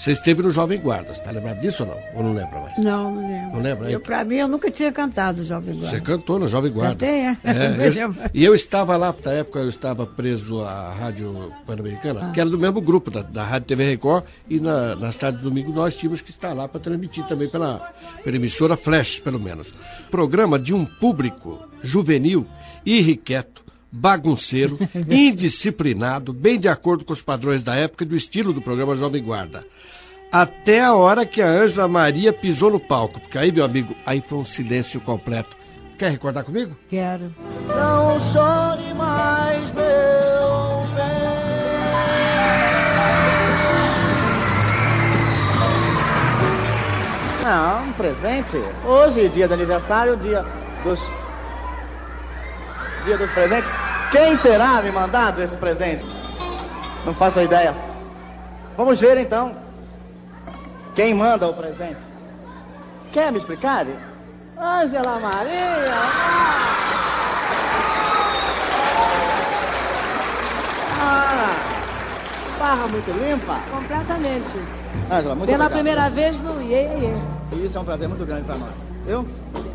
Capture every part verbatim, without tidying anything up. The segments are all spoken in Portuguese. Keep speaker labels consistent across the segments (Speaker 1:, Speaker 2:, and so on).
Speaker 1: Você esteve no Jovem Guarda, você está lembrado disso ou não? Ou não lembra mais?
Speaker 2: Não, não lembro.
Speaker 1: Não lembra?
Speaker 2: Eu, pra mim, eu nunca tinha cantado Jovem Guarda.
Speaker 1: Você cantou no Jovem Guarda.
Speaker 2: Cantei, é.
Speaker 1: é eu, e eu estava lá, na época eu estava preso à Rádio Pan-Americana, ah. que era do mesmo grupo, da, da Rádio T V Record, e na, nas tardes de domingo nós tínhamos que estar lá para transmitir também pela, pela emissora Flash, pelo menos. Programa de um público juvenil, irrequieto, bagunceiro, indisciplinado, bem de acordo com os padrões da época e do estilo do programa Jovem Guarda. Até a hora que a Ângela Maria pisou no palco, porque aí, meu amigo, aí foi um silêncio completo. Quer recordar comigo?
Speaker 2: Quero.
Speaker 3: Não chore mais, meu bem. Não, um presente. Hoje, dia do aniversário, dia dos... Dia dos presentes. Quem terá me mandado esse presente? Não faço ideia. Vamos ver, então. Quem manda o presente? Quer me explicar? Ângela Maria! Ah, barra muito limpa?
Speaker 4: Completamente.
Speaker 3: Ângela, muito
Speaker 4: Pela
Speaker 3: obrigado.
Speaker 4: primeira vez no Iê, Iê.
Speaker 3: Isso é um prazer muito grande para nós. Viu?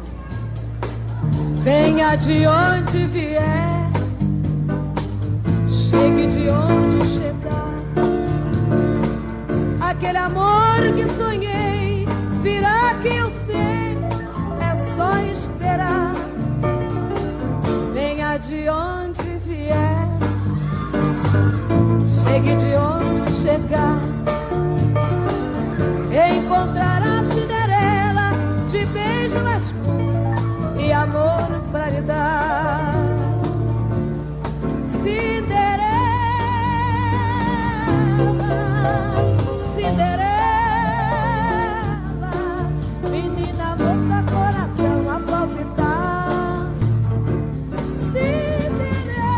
Speaker 4: Venha de onde vier, chegue de onde chegar. Aquele amor que sonhei virá que eu sei, é só esperar. Venha de onde vier, chegue de onde chegar. Encontrará Cinderela de beijo na escuta e amor pra lhe dar. Cinderela, Cinderela, menina, moça, coração a palpitar. Cinderela,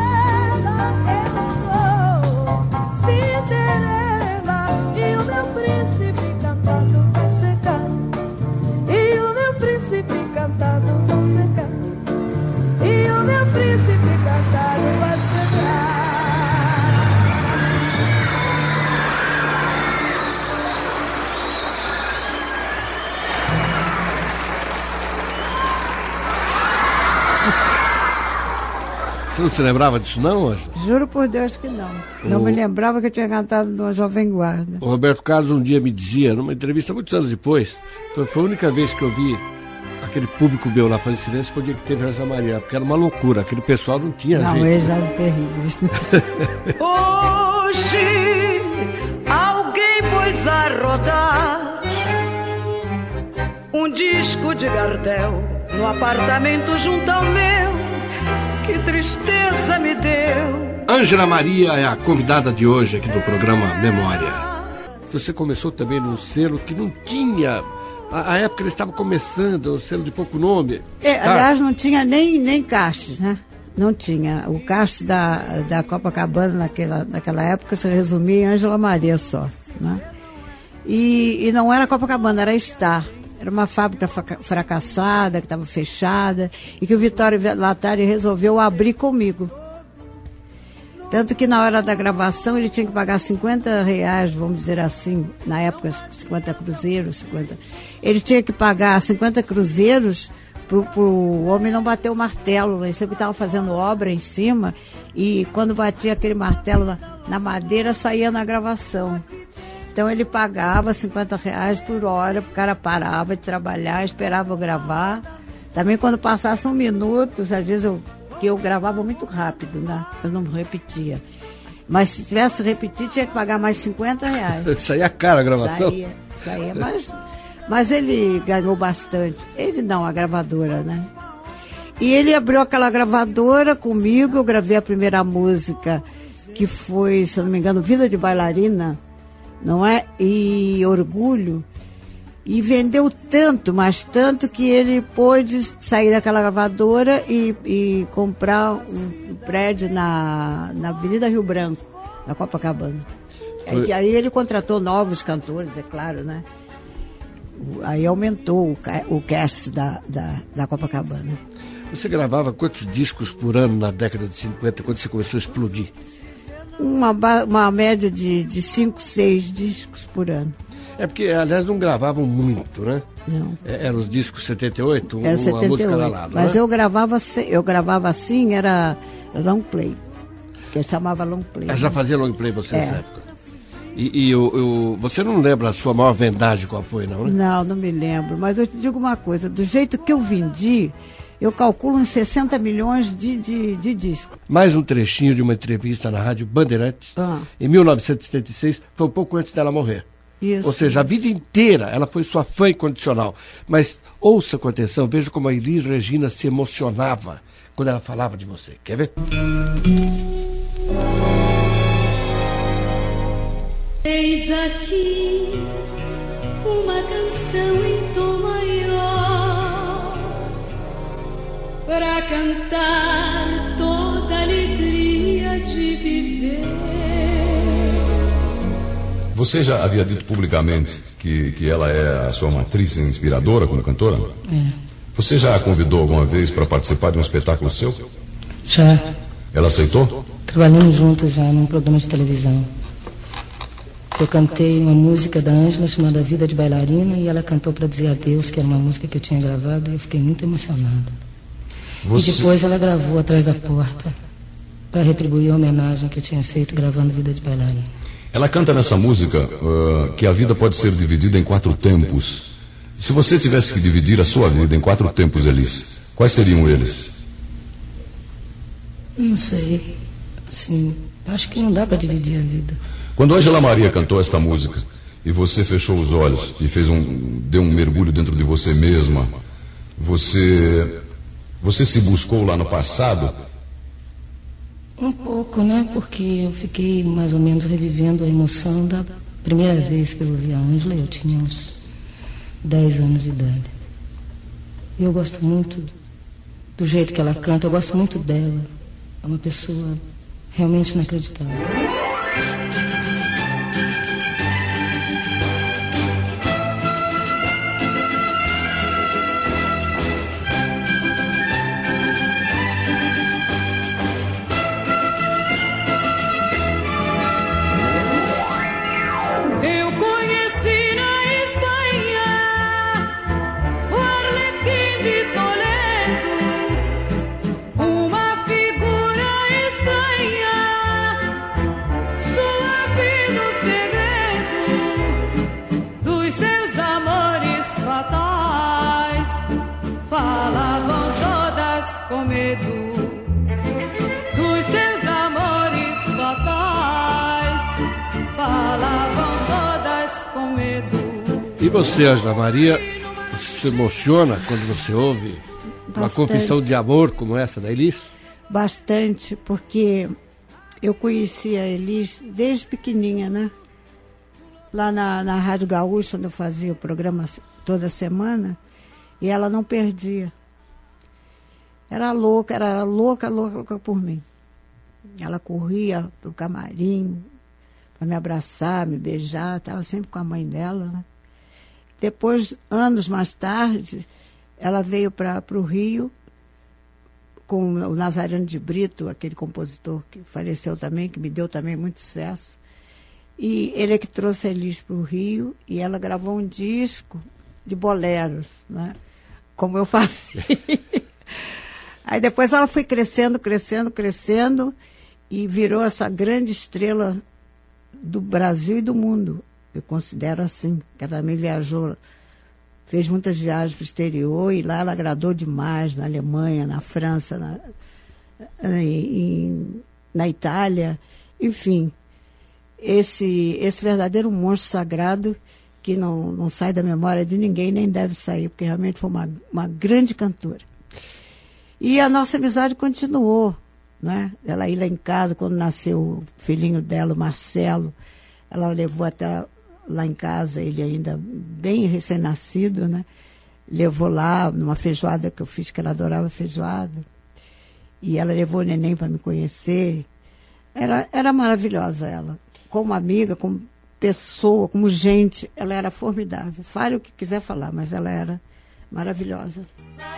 Speaker 4: eu sou Cinderela, e o meu príncipe cantado vai chegar. E o meu príncipe cantado vai chegar. E o meu príncipe cantado vai chegar.
Speaker 1: Você não se lembrava disso não, Ângela?
Speaker 2: Juro por Deus que não. Não
Speaker 1: O-
Speaker 2: me lembrava que eu tinha cantado no Jovem Guarda.
Speaker 1: O Roberto Carlos um dia me dizia, numa entrevista muitos anos depois, foi, foi a única vez que eu vi aquele público meu lá fazer silêncio, foi o dia que teve a Ângela Maria, porque era uma loucura, aquele pessoal não tinha
Speaker 2: Não,
Speaker 1: jeito.
Speaker 2: eles eram terríveis.
Speaker 5: Hoje alguém pôs a rodar um disco de Gardel no apartamento junto ao meu. Que tristeza me deu.
Speaker 1: Ângela Maria é a convidada de hoje aqui do programa Memória. Você começou também num selo que não tinha... A, a época ele estava começando, um selo de pouco nome.
Speaker 2: É,
Speaker 1: Tá?
Speaker 2: aliás, não tinha nem, nem castes, né? Não tinha. O caste da, da Copacabana naquela, naquela época se resumia em Ângela Maria só, né? E, e não era Copacabana, era Star. Era uma fábrica fraca- fracassada, que estava fechada, e que o Vitório Latari resolveu abrir comigo. Tanto que na hora da gravação ele tinha que pagar cinquenta reais, vamos dizer assim, na época cinquenta cruzeiros, cinquenta. Ele tinha que pagar cinquenta cruzeiros para o homem não bater o martelo. Ele sempre estava fazendo obra em cima, e quando batia aquele martelo na, na madeira, saía na gravação. Então ele pagava cinquenta reais por hora, o cara parava de trabalhar, esperava eu gravar. Também quando passasse um minuto, às vezes eu, que eu gravava muito rápido, né? Eu não repetia. Mas se tivesse repetir, tinha que pagar mais cinquenta reais.
Speaker 1: Saía cara a gravação?
Speaker 2: Saía, saía, mas, mas ele ganhou bastante. Ele não, a gravadora, né? E ele abriu aquela gravadora comigo, eu gravei a primeira música, que foi, se eu não me engano, Vida de Bailarina, não é? E Orgulho. E vendeu tanto, mas tanto, que ele pôde sair daquela gravadora e, e comprar um prédio na, na Avenida Rio Branco, na Copacabana.
Speaker 1: Foi.
Speaker 2: E aí ele contratou novos cantores, é claro, né? Aí aumentou o, ca- o cast da, da, da Copacabana.
Speaker 1: Você gravava quantos discos por ano na década de cinquenta, quando você começou a explodir?
Speaker 2: Uma, ba- uma média de, de cinco, seis discos por ano.
Speaker 1: É porque, aliás, não gravavam muito, né?
Speaker 2: Não.
Speaker 1: É, eram os discos setenta e oito,
Speaker 2: Era
Speaker 1: uma
Speaker 2: setenta e oito,
Speaker 1: música da lado,
Speaker 2: mas
Speaker 1: né?
Speaker 2: eu gravava, eu gravava assim, era long play, que eu chamava long play.
Speaker 1: Eu já
Speaker 2: né?
Speaker 1: fazia long play você
Speaker 2: É.
Speaker 1: nessa época. E, e eu, eu, você não lembra a sua maior vendagem qual foi, não, né?
Speaker 2: Não, não me lembro, mas eu te digo uma coisa, do jeito que eu vendi, eu calculo uns sessenta milhões de, de, de discos.
Speaker 1: Mais um trechinho de uma entrevista na Rádio Bandeirantes,
Speaker 2: Ah.
Speaker 1: em mil novecentos e setenta e seis, foi um pouco antes dela morrer.
Speaker 2: Isso.
Speaker 1: Ou seja, a vida inteira ela foi sua fã incondicional. Mas ouça com atenção, veja como a Elis Regina se emocionava quando ela falava de você. Quer ver?
Speaker 6: Eis aqui uma canção em tom maior para cantar toda a alegria de viver.
Speaker 7: Você já havia dito publicamente que, que ela é a sua matriz inspiradora como cantora?
Speaker 8: É.
Speaker 7: Você já a convidou alguma vez para participar de um espetáculo seu?
Speaker 8: Já.
Speaker 7: Ela aceitou?
Speaker 8: Trabalhamos juntos já num programa de televisão. Eu cantei uma música da Ângela chamada Vida de Bailarina e ela cantou para dizer adeus, que era uma música que eu tinha gravado, e eu fiquei muito emocionada.
Speaker 7: Você...
Speaker 8: E depois ela gravou Atrás da Porta para retribuir a homenagem que eu tinha feito gravando Vida de Bailarina.
Speaker 7: Ela canta nessa música uh, que a vida pode ser dividida em quatro tempos. Se você tivesse que dividir a sua vida em quatro tempos, Elis, quais seriam eles?
Speaker 8: Não sei. Assim, acho que não dá para dividir a vida.
Speaker 7: Quando Ângela Maria cantou esta música e você fechou os olhos e fez um, deu um mergulho dentro de você mesma, você, você se buscou lá no passado?
Speaker 8: Um pouco, né? Porque eu fiquei mais ou menos revivendo a emoção da primeira vez que eu ouvi a Ângela. Eu tinha uns dez anos de idade. Eu gosto muito do jeito que ela canta, eu gosto muito dela. É uma pessoa realmente inacreditável.
Speaker 5: Com medo dos seus amores fatais, falavam todas com medo.
Speaker 1: E você, Ângela Maria, se emociona quando você ouve uma
Speaker 2: Bastante.
Speaker 1: confissão de amor como essa da Elis?
Speaker 2: Bastante, porque eu conheci a Elis desde pequenininha, né? Lá na, na Rádio Gaúcha, onde eu fazia o programa toda semana, e ela não perdia. Era louca, era louca, louca, louca por mim. Ela corria pro camarim para me abraçar, me beijar, estava sempre com a mãe dela, né? Depois, anos mais tarde, ela veio para o Rio com o Nazareno de Brito, aquele compositor que faleceu também, que me deu também muito sucesso. E ele é que trouxe a Elis para o Rio e ela gravou um disco de boleros, né? Como eu fazia. Aí depois ela foi crescendo, crescendo, crescendo e virou essa grande estrela do Brasil e do mundo. Eu considero assim, que ela também viajou, fez muitas viagens para o exterior e lá ela agradou demais, na Alemanha, na França, na, em, na Itália, enfim. Esse, esse verdadeiro monstro sagrado que não, não sai da memória de ninguém, nem deve sair, porque realmente foi uma, uma grande cantora. E a nossa amizade continuou, né? Ela ia lá em casa, quando nasceu o filhinho dela, o Marcelo, ela levou até lá em casa, ele ainda bem recém-nascido, né? Levou lá numa feijoada que eu fiz, que ela adorava feijoada. E ela levou o neném para me conhecer. Era, era maravilhosa ela. Como amiga, como pessoa, como gente, ela era formidável. Fale o que quiser falar, mas ela era maravilhosa.